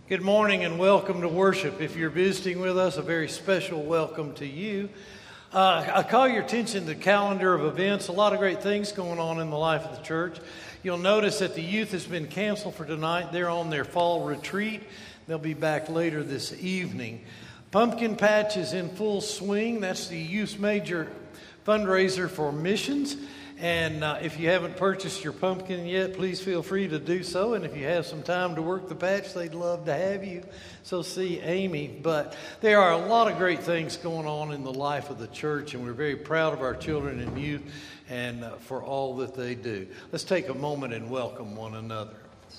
Good morning and welcome to worship. If you're visiting with us, a very special welcome to you. I call your attention to the calendar of events. A lot of great things going on in the life of the church. You'll notice that the youth has been canceled for tonight. They're on their fall retreat. They'll be back later this evening. Pumpkin Patch is in full swing. That's the youth's major fundraiser for missions. And if you haven't purchased your pumpkin yet, please feel free to do so. And if you have some time to work the patch, they'd love to have you. So see Amy. But there are a lot of great things going on in the life of the church, and we're very proud of our children and youth and for all that they do. Let's take a moment and welcome one another.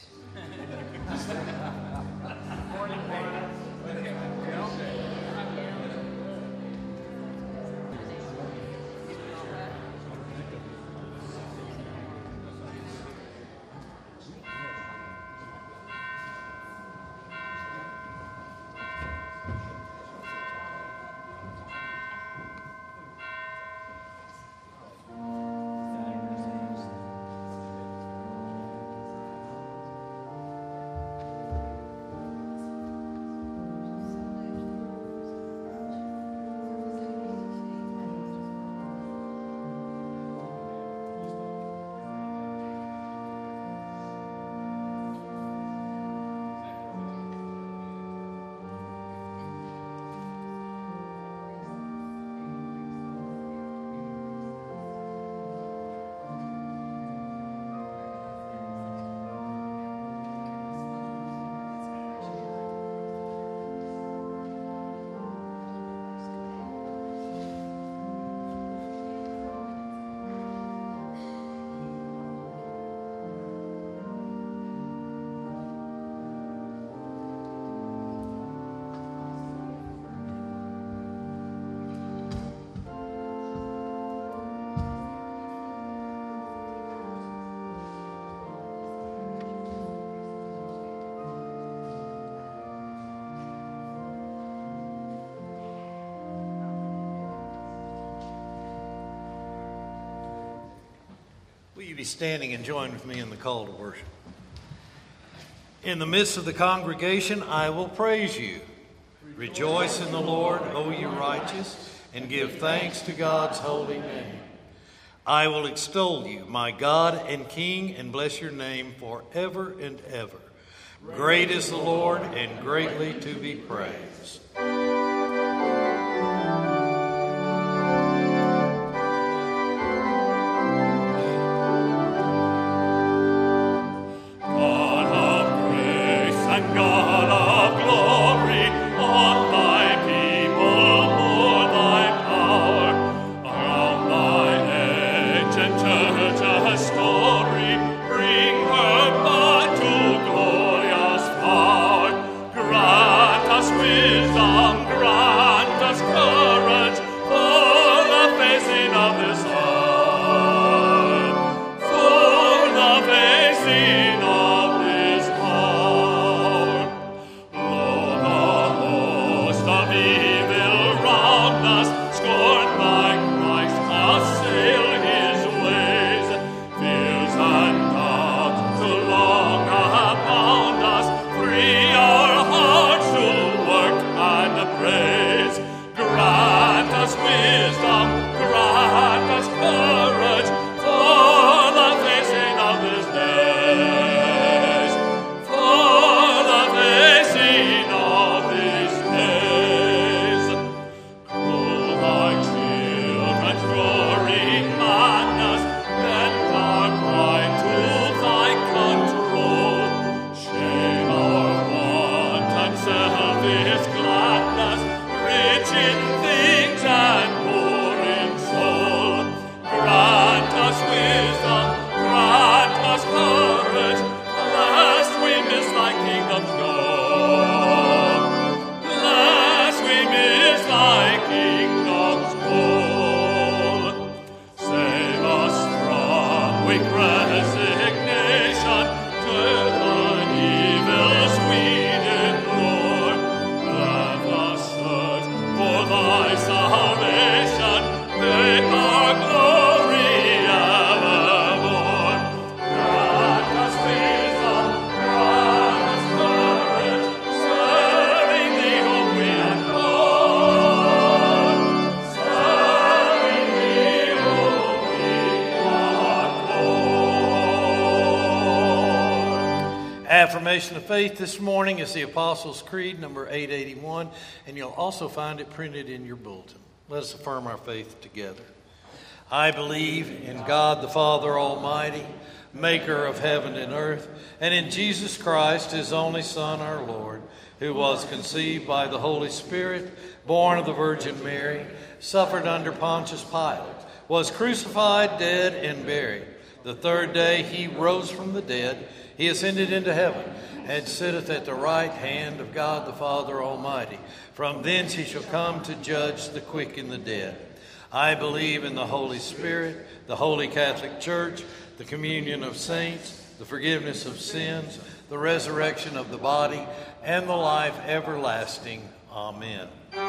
Will you be standing and join with me in the call to worship? In the midst of the congregation, I will praise you. Rejoice in the Lord, O you righteous, and give thanks to God's holy name. I will extol you, my God and King, and bless your name forever and ever. Great is the Lord, and greatly to be praised. Wisdom Confession of faith this morning is the Apostles' Creed, number 881, and you'll also find it printed in your bulletin. Let us affirm our faith together. I believe in God the Father Almighty, maker of heaven and earth, and in Jesus Christ, his only Son, our Lord, who was conceived by the Holy Spirit, born of the Virgin Mary, suffered under Pontius Pilate, was crucified, dead, and buried. The third day he rose from the dead. He ascended into heaven, and sitteth at the right hand of God the Father Almighty. From thence he shall come to judge the quick and the dead. I believe in the Holy Spirit, the Holy Catholic Church, the communion of saints, the forgiveness of sins, the resurrection of the body, and the life everlasting. Amen.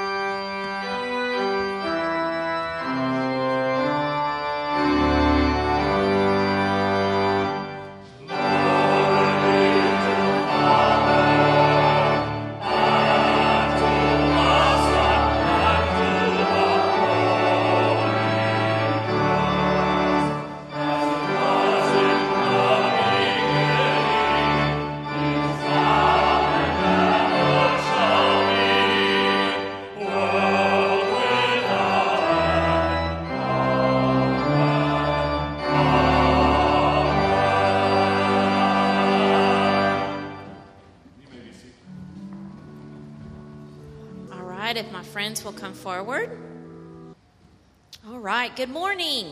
If my friends will come forward. All right, good morning.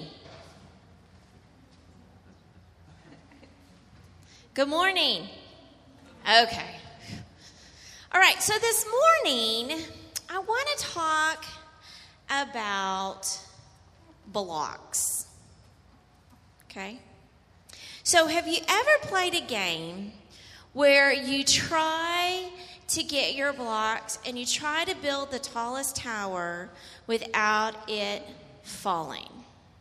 Good morning. Okay. All right, so this morning, I want to talk about blocks. Okay? So have you ever played a game where you try to get your blocks and you try to build the tallest tower without it falling?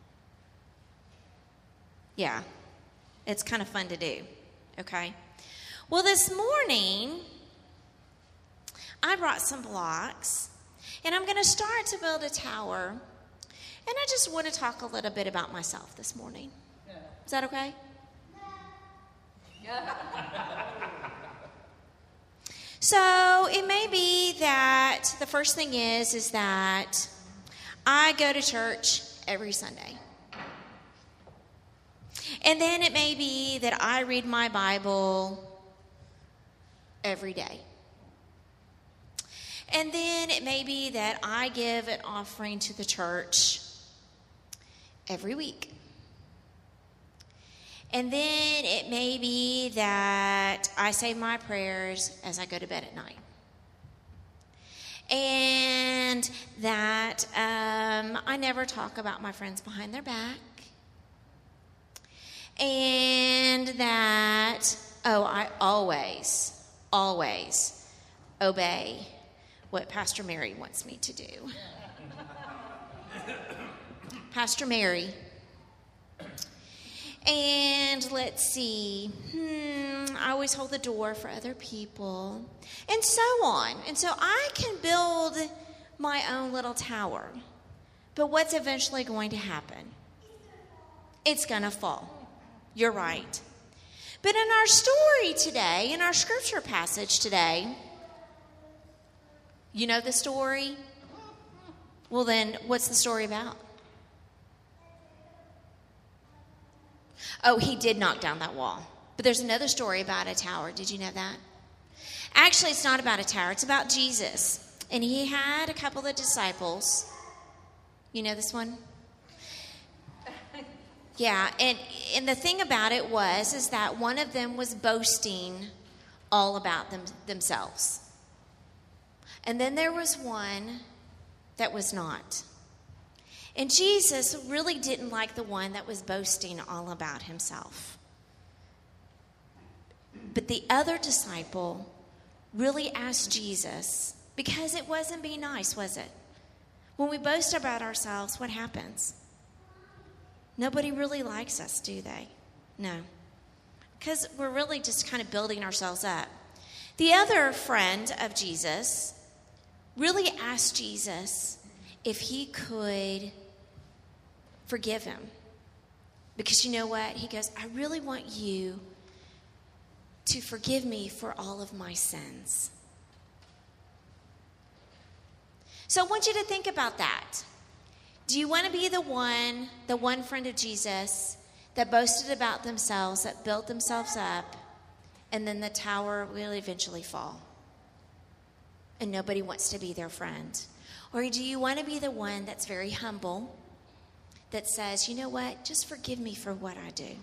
Yeah, it's kind of fun to do, okay? Well, this morning, I brought some blocks, and I'm going to start to build a tower, and I just want to talk a little bit about myself this morning. Is that okay? So it may be that the first thing is that I go to church every Sunday. And then it may be that I read my Bible every day. And then it may be that I give an offering to the church every week. And then it may be that I say my prayers as I go to bed at night. And that I never talk about my friends behind their back. And that, I always obey what Pastor Mary wants me to do. Pastor Mary. And let's see, I always hold the door for other people, and so on. And so I can build my own little tower. But what's eventually going to happen? It's going to fall. You're right. But in our story today, in our scripture passage today, you know the story? Well, then, what's the story about? Oh, he did knock down that wall. But there's another story about a tower. Did you know that? Actually, it's not about a tower. It's about Jesus. And he had a couple of disciples. You know this one? Yeah, and the thing about it is that one of them was boasting all about themselves. And then there was one that was not. And Jesus really didn't like the one that was boasting all about himself. But the other disciple really asked Jesus, because it wasn't being nice, was it? When we boast about ourselves, what happens? Nobody really likes us, do they? No. Because we're really just kind of building ourselves up. The other friend of Jesus really asked Jesus if he could forgive him. Because you know what? He goes, I really want you to forgive me for all of my sins. So I want you to think about that. Do you want to be the one friend of Jesus that boasted about themselves, that built themselves up, and then the tower will eventually fall? And nobody wants to be their friend. Or do you want to be the one that's very humble, that says, you know what, just forgive me for what I do?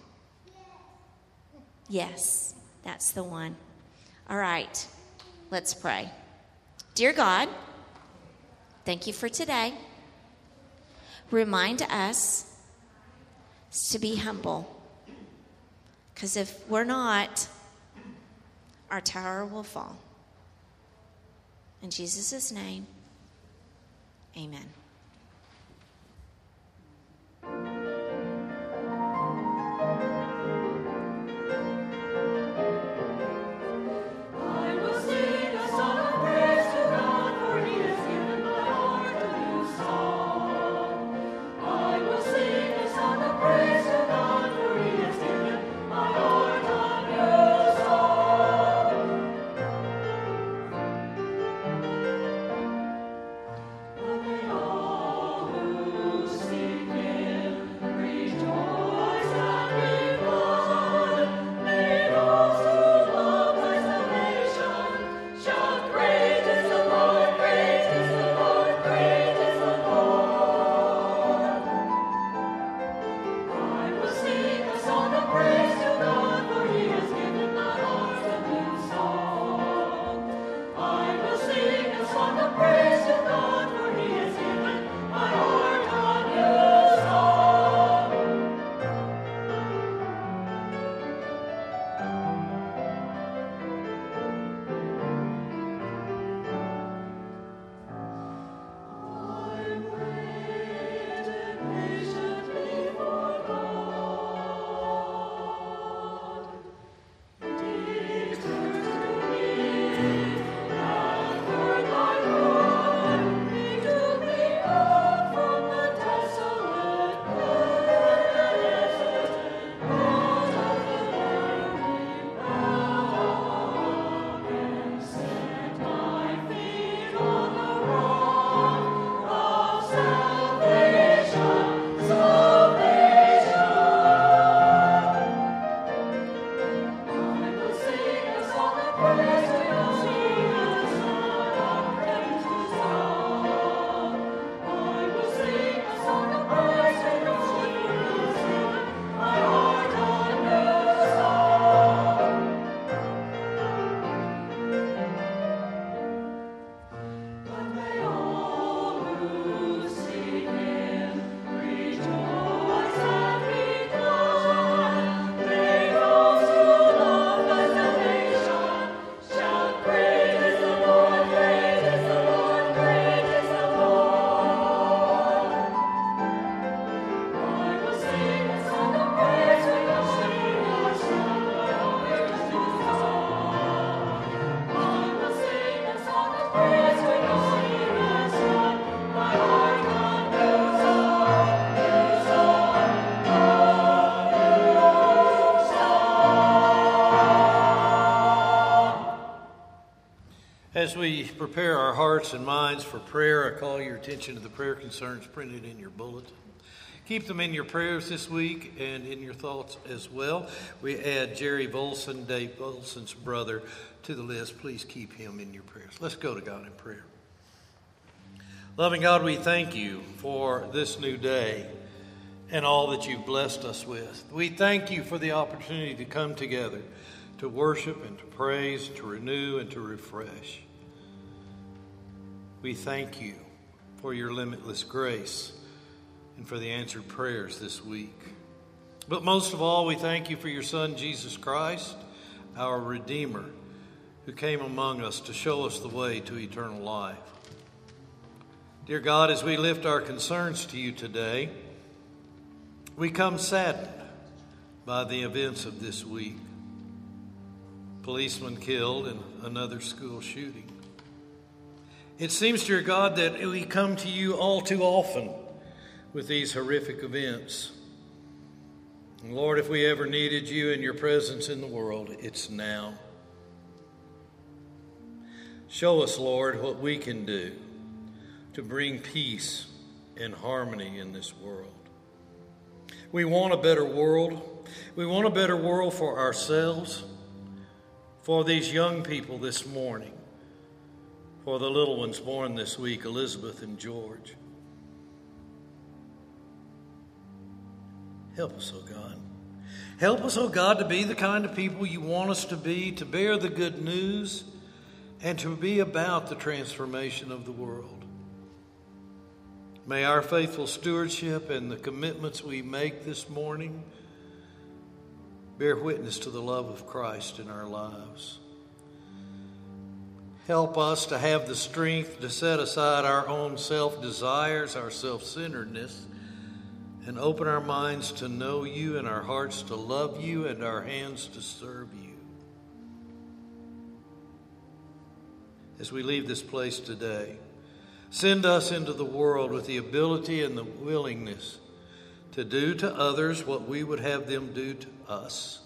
Yes, that's the one. All right, let's pray. Dear God, thank you for today. Remind us to be humble, because if we're not, our tower will fall. In Jesus' name, amen. As we prepare our hearts and minds for prayer, I call your attention to the prayer concerns printed in your bulletin. Keep them in your prayers this week and in your thoughts as well. We add Jerry Volson, Dave Volson's brother, to the list. Please keep him in your prayers. Let's go to God in prayer. Loving God, we thank you for this new day and all that you've blessed us with. We thank you for the opportunity to come together, to worship and to praise, to renew and to refresh. We thank you for your limitless grace and for the answered prayers this week. But most of all, we thank you for your Son, Jesus Christ, our Redeemer, who came among us to show us the way to eternal life. Dear God, as we lift our concerns to you today, we come saddened by the events of this week. Policeman killed and another school shooting. It seems, dear God, that we come to you all too often with these horrific events. And Lord, if we ever needed you and your presence in the world, it's now. Show us, Lord, what we can do to bring peace and harmony in this world. We want a better world. We want a better world for ourselves, for these young people this morning, for the little ones born this week, Elizabeth and George. Help us, oh God. Help us, oh God, to be the kind of people you want us to be, to bear the good news, and to be about the transformation of the world. May our faithful stewardship and the commitments we make this morning bear witness to the love of Christ in our lives. Help us to have the strength to set aside our own self-desires, our self-centeredness, and open our minds to know you and our hearts to love you and our hands to serve you. As we leave this place today, send us into the world with the ability and the willingness to do to others what we would have them do to us.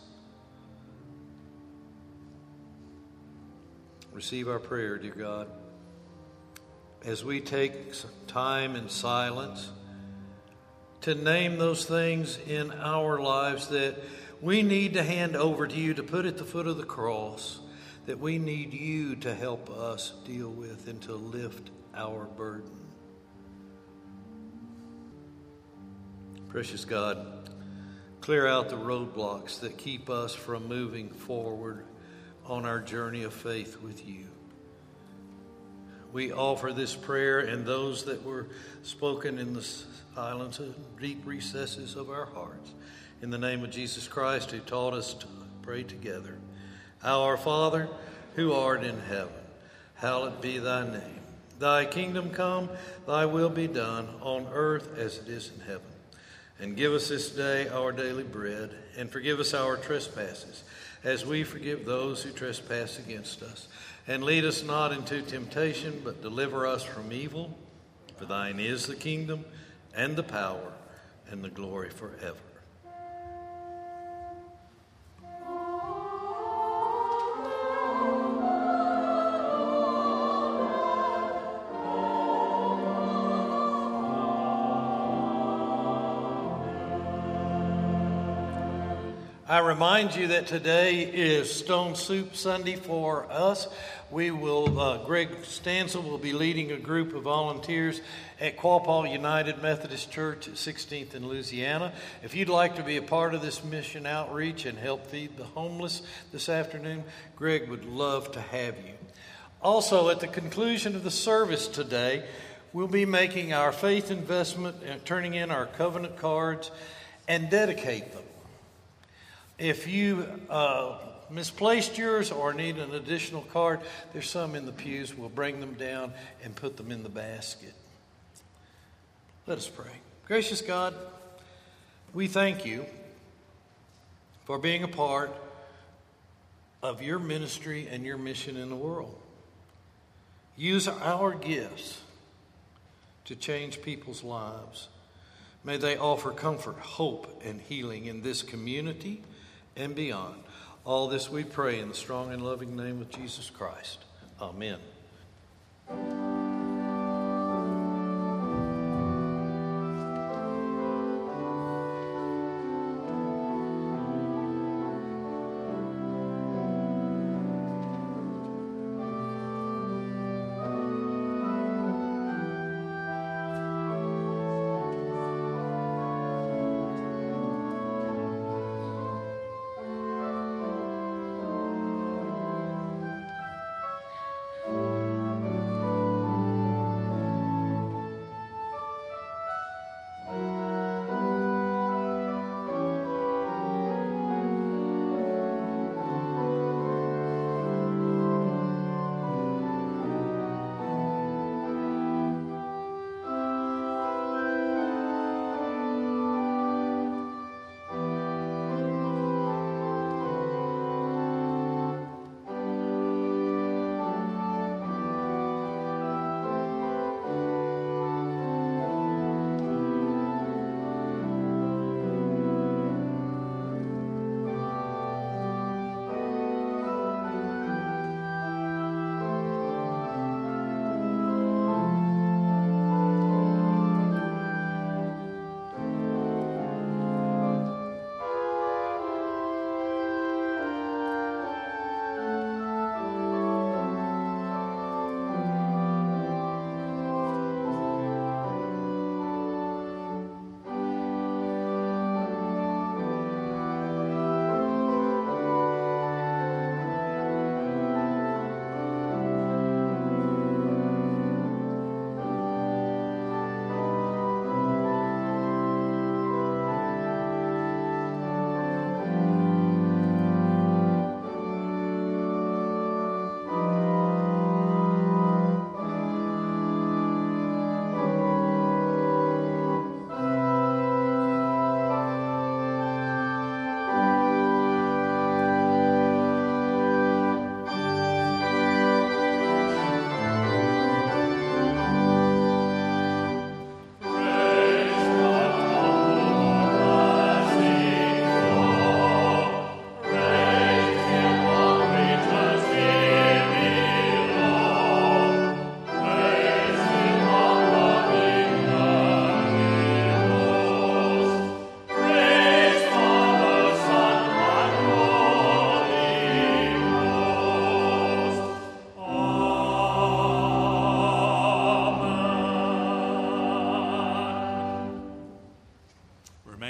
Receive our prayer, dear God, as we take some time in silence to name those things in our lives that we need to hand over to you, to put at the foot of the cross, that we need you to help us deal with and to lift our burden. Precious God, clear out the roadblocks that keep us from moving forward on our journey of faith with you. We offer this prayer and those that were spoken in the silence and deep recesses of our hearts, in the name of Jesus Christ, who taught us to pray together. Our Father, who art in heaven, hallowed be thy name. Thy kingdom come, thy will be done on earth as it is in heaven. And give us this day our daily bread, and forgive us our trespasses, as we forgive those who trespass against us. And lead us not into temptation, but deliver us from evil. For thine is the kingdom, and the power, and the glory forever. I remind you that today is Stone Soup Sunday for us. We will, Greg Stansel will be leading a group of volunteers at Quapaw United Methodist Church at 16th in Louisiana. If you'd like to be a part of this mission outreach and help feed the homeless this afternoon, Greg would love to have you. Also, at the conclusion of the service today, we'll be making our faith investment and turning in our covenant cards and dedicate them. If you misplaced yours or need an additional card, there's some in the pews. We'll bring them down and put them in the basket. Let us pray. Gracious God, we thank you for being a part of your ministry and your mission in the world. Use our gifts to change people's lives. May they offer comfort, hope, and healing in this community and beyond. All this we pray in the strong and loving name of Jesus Christ. Amen.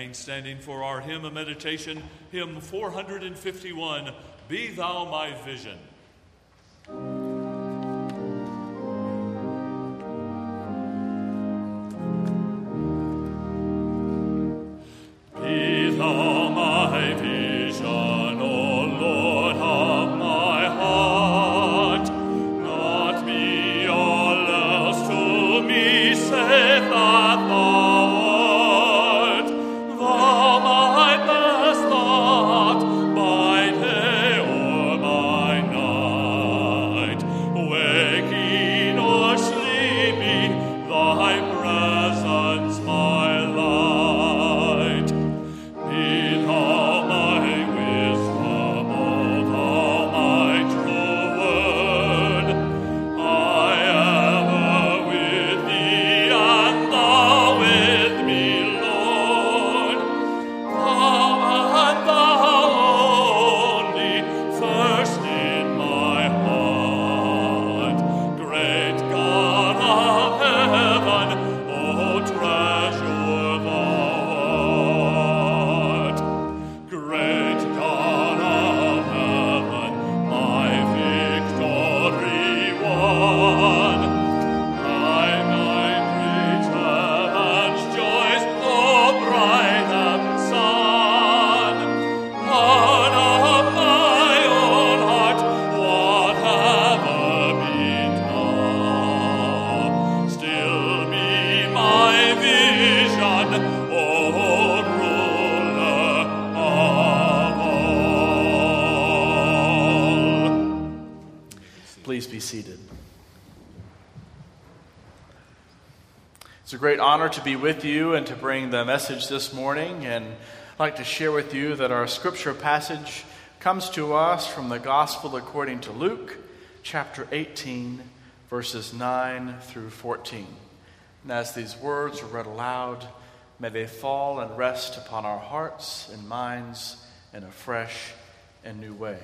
remain standing for our hymn of meditation, hymn 451, Be Thou My Vision. Be Thou my vision, O Lord of my heart, not me all else to me, save that Thou art. Thou my best thought, by day or by night, waking or sleeping, Thy presence my light. Be Thou my wisdom, O Thou my true word. I am with Thee, and Thou with me, Lord. Thou and Thou only, first in my heart. Great God of heaven, O treasure Thou art. Great God of heaven, my victory won. I might reach heaven's joys, O bright sun. Heart of my own heart, whatever betide, still be my vision, O ruler of all. Please be seated. It's a great honor to be with you and to bring the message this morning. And I'd like to share with you that our scripture passage comes to us from the Gospel according to Luke, chapter 18, verses 9 through 14. And as these words are read aloud, may they fall and rest upon our hearts and minds in a fresh and new way.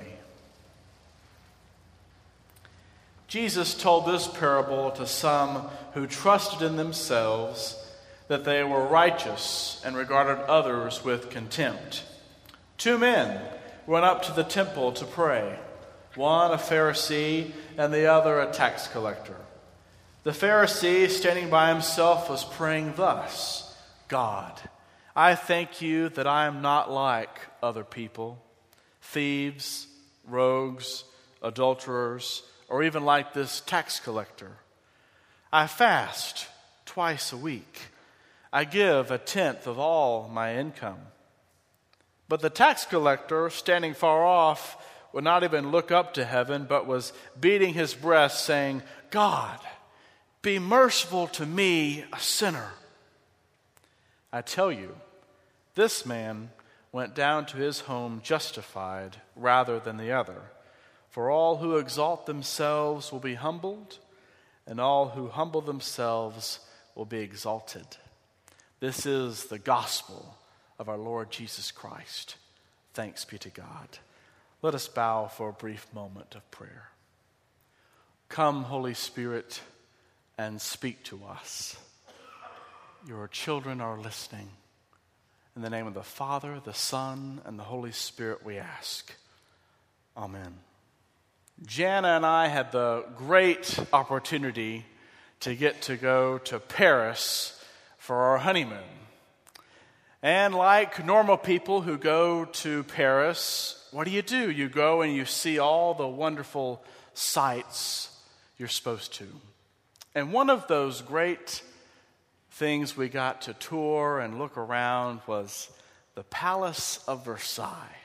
Jesus told this parable to some who trusted in themselves that they were righteous and regarded others with contempt. 2 men went up to the temple to pray, one a Pharisee and the other a tax collector. The Pharisee, standing by himself, was praying thus, God, I thank you that I am not like other people, thieves, rogues, adulterers, or even like this tax collector. I fast twice a week. I give 1/10 of all my income. But the tax collector, standing far off, would not even look up to heaven, but was beating his breast, saying, God, be merciful to me, a sinner. I tell you, this man went down to his home justified rather than the other. For all who exalt themselves will be humbled, and all who humble themselves will be exalted. This is the gospel of our Lord Jesus Christ. Thanks be to God. Let us bow for a brief moment of prayer. Come, Holy Spirit, and speak to us. Your children are listening. In the name of the Father, the Son, and the Holy Spirit we ask. Amen. Jana and I had the great opportunity to get to go to Paris for our honeymoon. And like normal people who go to Paris, what do? You go and you see all the wonderful sights you're supposed to. And one of those great things we got to tour and look around was the Palace of Versailles.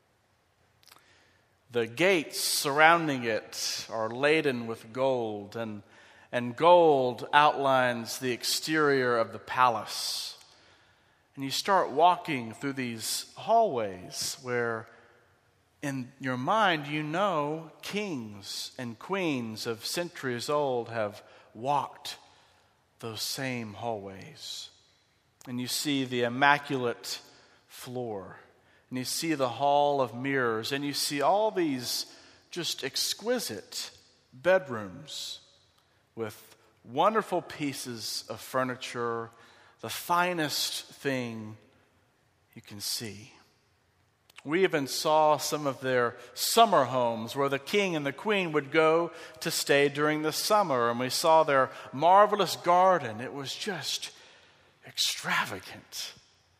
The gates surrounding it are laden with gold, and gold outlines the exterior of the palace. And you start walking through these hallways where in your mind you know kings and queens of centuries old have walked those same hallways. And you see the immaculate floor. And you see the hall of mirrors, and you see all these just exquisite bedrooms with wonderful pieces of furniture, the finest thing you can see. We even saw some of their summer homes where the king and the queen would go to stay during the summer, and we saw their marvelous garden. It was just extravagant.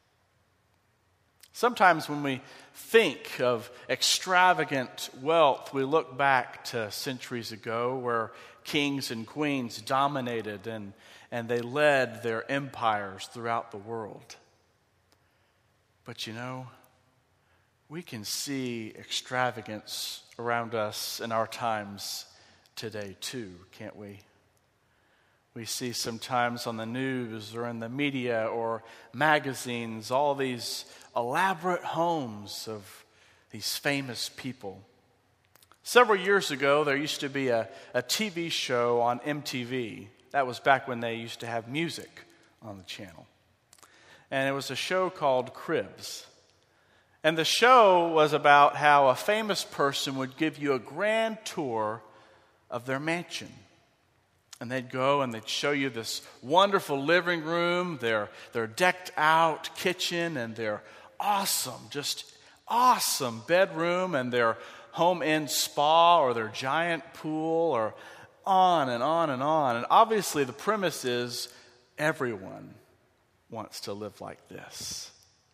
Sometimes when we think of extravagant wealth, we look back to centuries ago where kings and queens dominated and they led their empires throughout the world. But you know, we can see extravagance around us in our times today too, can't we? We see sometimes on the news or in the media or magazines all these elaborate homes of these famous people. Several years ago, there used to be a TV show on MTV. That was back when they used to have music on the channel. And it was a show called Cribs. And the show was about how a famous person would give you a grand tour of their mansion. And they'd go and they'd show you this wonderful living room, their decked out kitchen, and their just awesome bedroom, and their home-end spa or their giant pool, or on and on and on. And obviously the premise is everyone wants to live like this.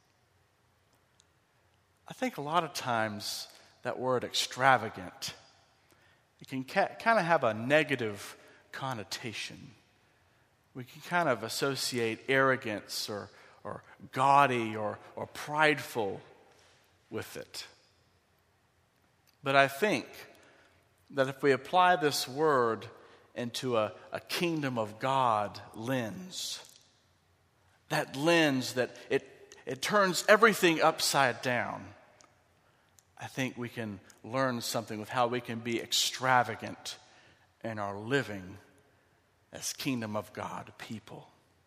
I think a lot of times that word extravagant, it can kind of have a negative connotation. We can kind of associate arrogance or gaudy or prideful with it. But I think that if we apply this word into a kingdom of God lens, that lens that it turns everything upside down, I think we can learn something with how we can be extravagant in our living as kingdom of God people.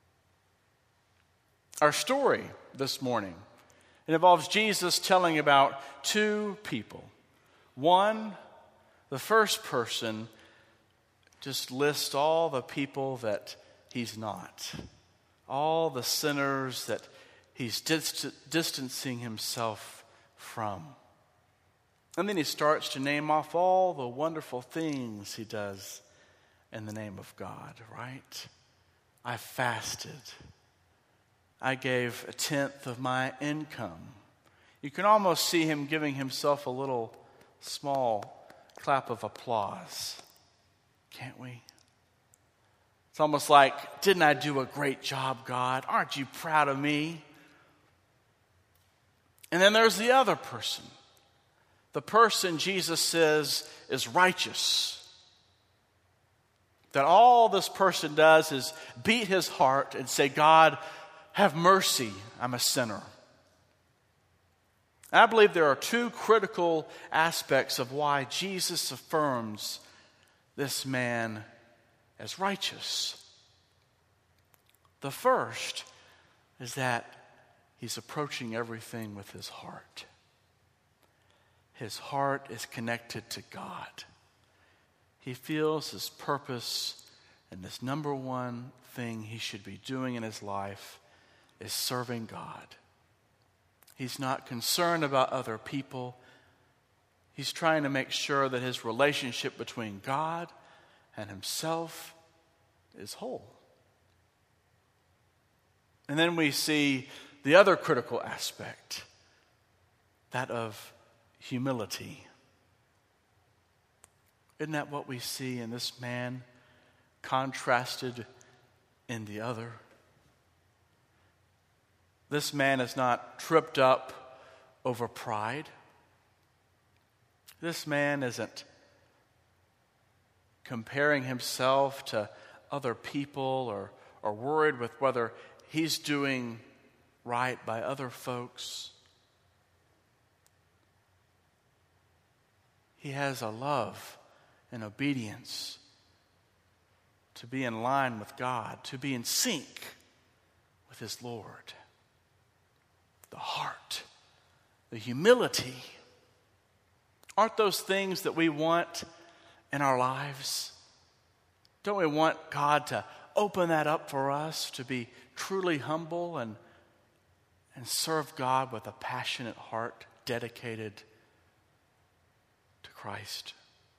Our story this morning, it involves Jesus telling about two people. One, the first person, just lists all the people that he's not, all the sinners that he's distancing himself from. And then he starts to name off all the wonderful things he does in the name of God, right? I fasted. I gave 1/10 of my income. You can almost see him giving himself a little small clap of applause, can't we? It's almost like, didn't I do a great job, God? Aren't you proud of me? And then there's the other person. The person Jesus says is righteous. That all this person does is beat his heart and say, God, have mercy, I'm a sinner. And I believe there are two critical aspects of why Jesus affirms this man as righteous. The first is that he's approaching everything with his heart. His heart is connected to God. He feels his purpose, and this number one thing he should be doing in his life is serving God. He's not concerned about other people. He's trying to make sure that his relationship between God and himself is whole. And then we see the other critical aspect, that of humility. Isn't that what we see in this man contrasted in the other? This man is not tripped up over pride. This man isn't comparing himself to other people or worried with whether he's doing right by other folks. He has a love and obedience to be in line with God, to be in sync with his Lord. The heart, the humility. Aren't those things that we want in our lives? Don't we want God to open that up for us, to be truly humble and and serve God with a passionate heart dedicated to Christ.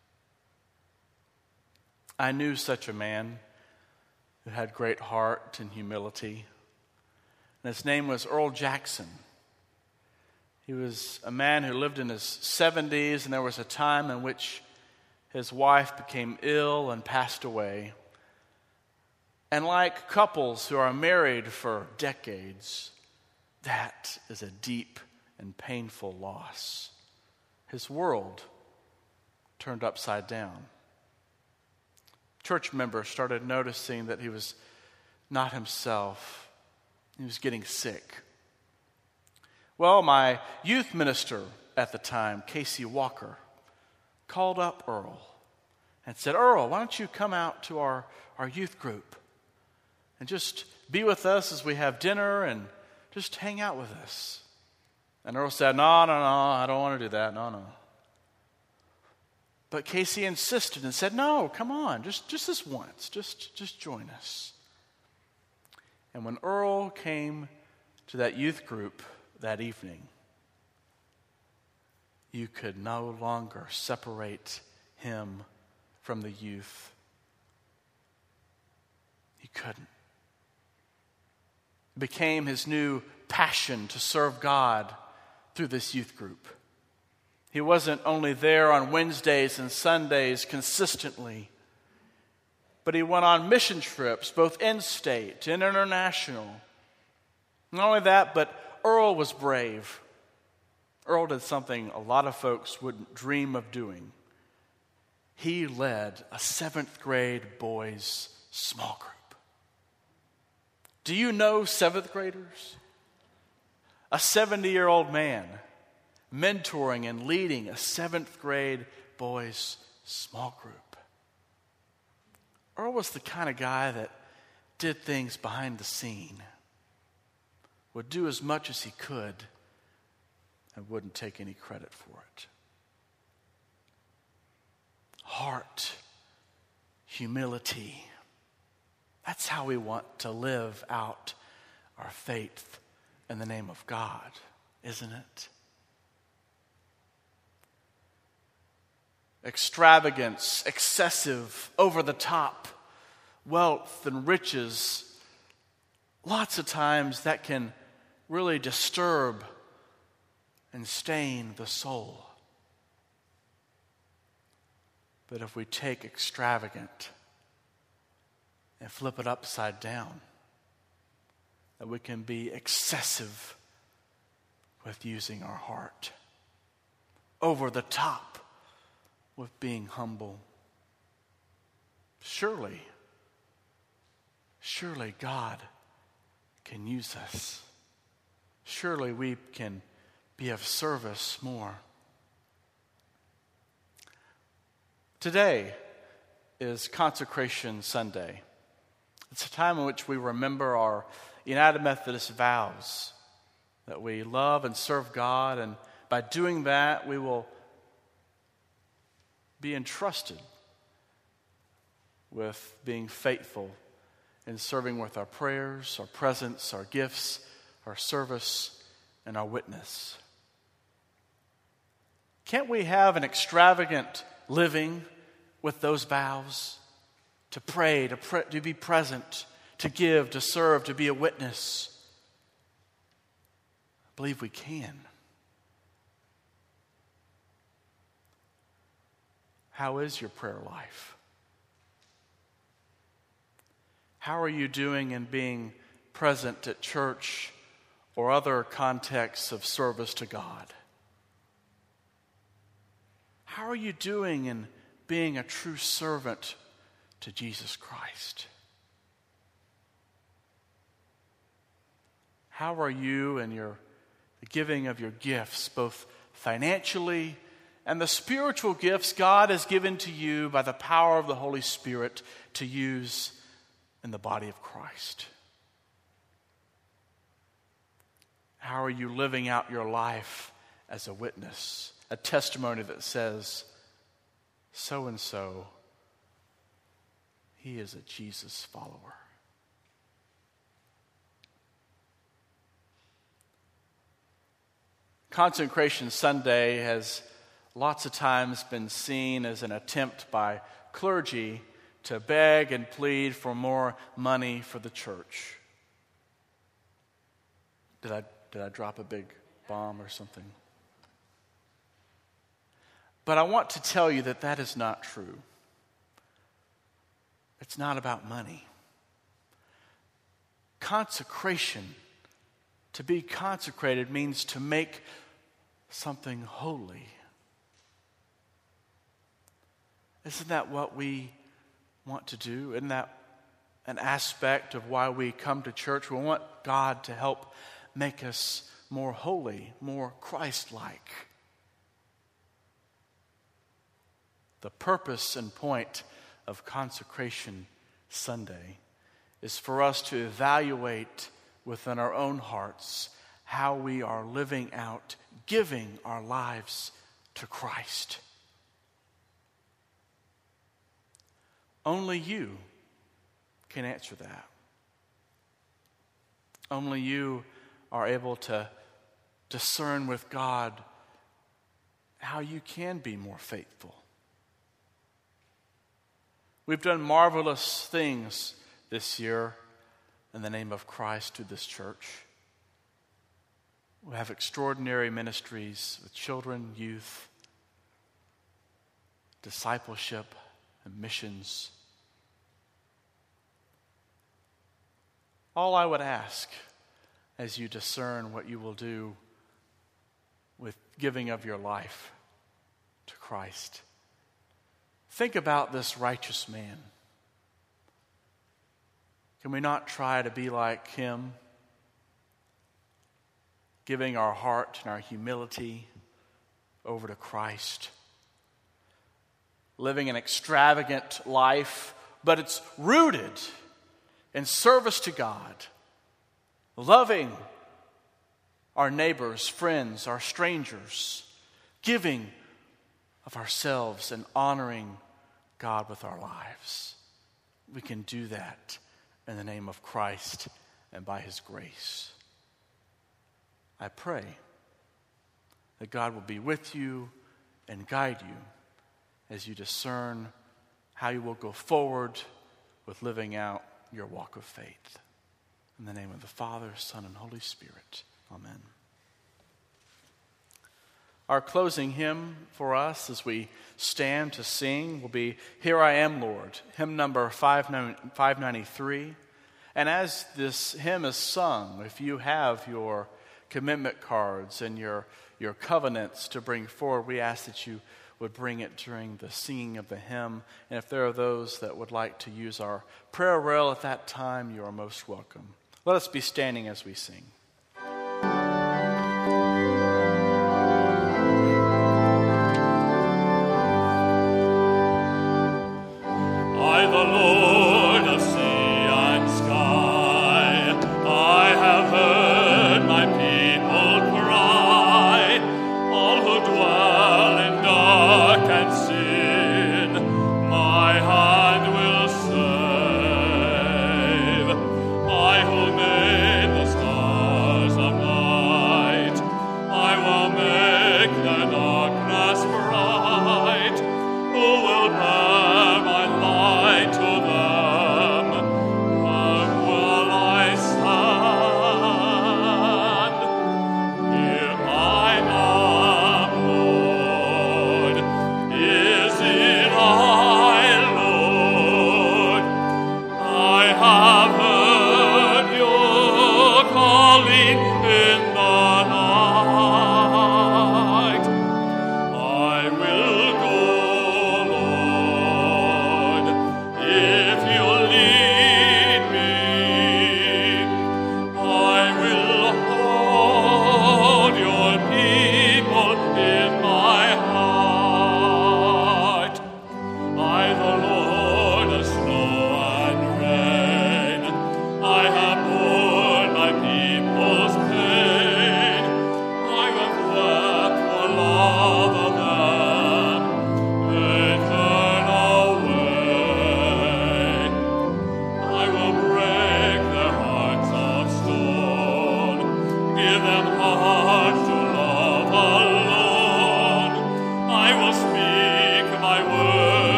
I knew such a man who had great heart and humility, and his name was Earl Jackson. He was a man who lived in his 70s, and there was a time in which his wife became ill and passed away. And like couples who are married for decades, that is a deep and painful loss. His world turned upside down. Church members started noticing that he was not himself. He was getting sick. Well, my youth minister at the time, Casey Walker, called up Earl and said, "Earl, why don't you come out to our youth group and just be with us as we have dinner and just hang out with us?" And Earl said, No, I don't want to do that. No. But Casey insisted and said, "No, come on, just this once. Just join us." And when Earl came to that youth group that evening, you could no longer separate him from the youth. He couldn't. It became his new passion to serve God through this youth group. He wasn't only there on Wednesdays and Sundays consistently, but he went on mission trips, both in-state and international. Not only that, but Earl was brave. Earl did something a lot of folks wouldn't dream of doing. He led a 7th grade boys' small group. Do you know 7th graders? A 70-year-old man mentoring and leading a 7th grade boys' small group. Earl was the kind of guy that did things behind the scene, would do as much as he could, and wouldn't take any credit for it. Heart, humility. That's how we want to live out our faith in the name of God, isn't it? Extravagance, excessive, over the top, wealth and riches, lots of times that can really disturb and stain the soul. But if we take extravagant and flip it upside down, that we can be excessive with using our heart, over the top with being humble. Surely God can use us. Surely we can be of service more. Today is Consecration Sunday. It's a time in which we remember our United Methodist vows that we love and serve God, and by doing that, we will be entrusted with being faithful in serving with our prayers, our presence, our gifts, our service, and our witness. Can't we have an extravagant living with those vows? To pray, to be present, to give, to serve, to be a witness. I believe we can. How is your prayer life? How are you doing in being present at church or other contexts of service to God? How are you doing in being a true servant to Jesus Christ? How are you in the giving of your gifts, both financially and the spiritual gifts God has given to you by the power of the Holy Spirit to use in the body of Christ? How are you living out your life as a witness, a testimony that says, so and so, he is a Jesus follower? Consecration Sunday has lots of times been seen as an attempt by clergy to beg and plead for more money for the church. Did I drop a big bomb or something? But I want to tell you that that is not true. It's not about money. Consecration, to be consecrated, means to make something holy. Isn't that what we want to do? Isn't that an aspect of why we come to church? We want God to help make us more holy, more Christ-like. The purpose and point of Consecration Sunday is for us to evaluate within our own hearts how we are living out, giving our lives to Christ. Only you can answer that. Only you are able to discern with God how you can be more faithful. We've done marvelous things this year in the name of Christ to this church. We have extraordinary ministries with children, youth, discipleship, and missions. All I would ask as you discern what you will do with giving of your life to Christ, think about this righteous man. Can we not try to be like him, giving our heart and our humility over to Christ, living an extravagant life, but it's rooted in service to God, loving our neighbors, friends, our strangers, giving of ourselves and honoring God with our lives. We can do that in the name of Christ and by His grace. I pray that God will be with you and guide you as you discern how you will go forward with living out your walk of faith. In the name of the Father, Son, and Holy Spirit. Amen. Our closing hymn for us as we stand to sing will be Here I Am, Lord, hymn number 593. And as this hymn is sung, if you have your commitment cards and your covenants to bring forward, we ask that you would bring it during the singing of the hymn. And if there are those that would like to use our prayer rail at that time, you are most welcome. Let us be standing as we sing. Who will bear my light to them?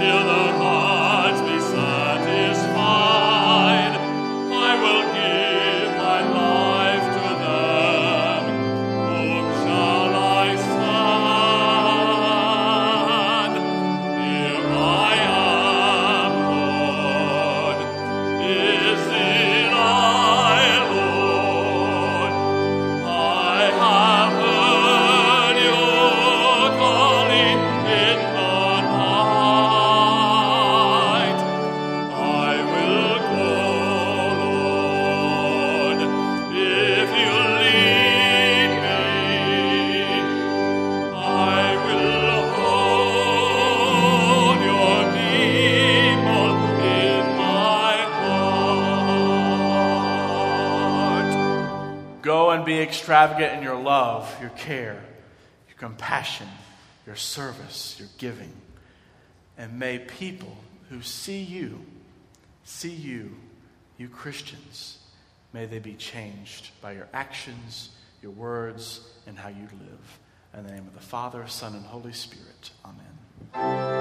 till the heart be satisfied. I will give my life to them. Whom shall I stand? Here I am, Lord. Is it I, Lord? I have heard your calling in the night. I will go, Lord, if you lead me. I will hold your people in my heart. Go and be extravagant in your love, your care, your compassion, your service, your giving. And may people who see you, you Christians, may they be changed by your actions, your words, and how you live. In the name of the Father, Son, and Holy Spirit. Amen.